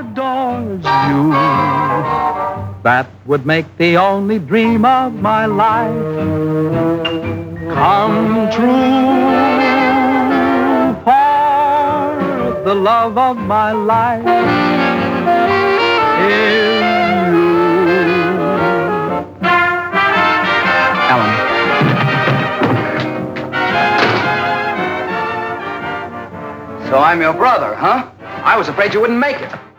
adores you. That would make the only dream of my life come true. For the love of my life is you. Ellen. So I'm your brother, huh? I was afraid you wouldn't make it.